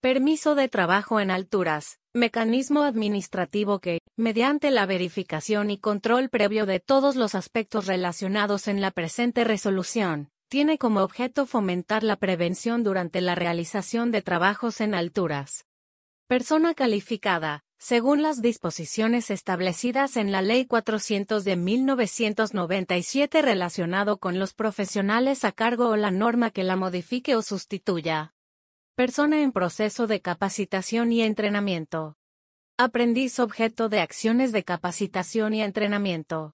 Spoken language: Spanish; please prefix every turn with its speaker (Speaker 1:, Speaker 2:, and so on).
Speaker 1: Permiso de trabajo en alturas, mecanismo administrativo que, mediante la verificación y control previo de todos los aspectos relacionados en la presente resolución, tiene como objeto fomentar la prevención durante la realización de trabajos en alturas. Persona calificada, según las disposiciones establecidas en la Ley 400 de 1997 relacionado con los profesionales a cargo o la norma que la modifique o sustituya. Persona en proceso de capacitación y entrenamiento. Aprendiz objeto de acciones de capacitación y entrenamiento.